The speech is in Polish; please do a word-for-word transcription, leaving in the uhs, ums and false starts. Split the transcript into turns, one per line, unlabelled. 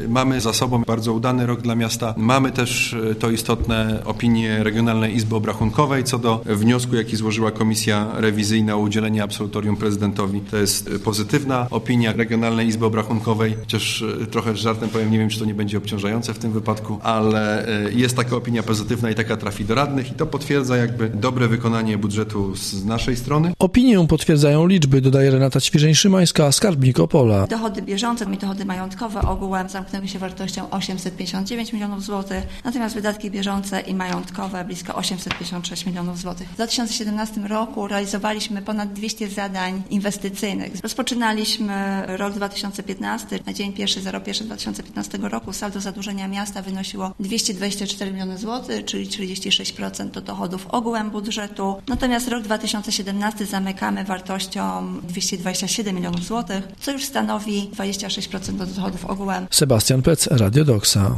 Mamy za sobą bardzo udany rok dla miasta. Mamy też, to istotne, opinię Regionalnej Izby Obrachunkowej co do wniosku, jaki złożyła Komisja Rewizyjna o udzielenie absolutorium prezydentowi. To jest pozytywna opinia Regionalnej Izby Obrachunkowej, chociaż trochę z żartem powiem, nie wiem, czy to nie będzie obciążające w tym wypadku, ale jest taka opinia pozytywna i taka trafi do radnych i to potwierdza jakby dobre wykonanie budżetu z naszej strony.
Opinię potwierdzają liczby, dodaje Renata Ćwirzeń-Szymańska, skarbnik Opola.
Dochody bieżące i dochody majątkowe ogółem zamknęły się wartością osiemset pięćdziesiąt dziewięć milionów złotych, natomiast wydatki bieżące i majątkowe blisko osiemset pięćdziesiąt sześć milionów złotych. W dwa tysiące siedemnastym roku realizowaliśmy ponad dwieście zadań inwestycyjnych. Rozpoczynaliśmy rok dwa tysiące piętnasty. Na dzień pierwszy zero pierwszy dwa tysiące piętnastego roku saldo zadłużenia miasta wynosiło dwieście dwadzieścia cztery miliony złotych, czyli trzydzieści sześć procent do dochodów ogółem budżetu. Natomiast rok dwa tysiące siedemnasty zamykamy wartością dwieście dwadzieścia siedem milionów złotych, co już stanowi dwadzieścia sześć procent do dochodów ogółem.
Sebastian Pec, Radio Doksa.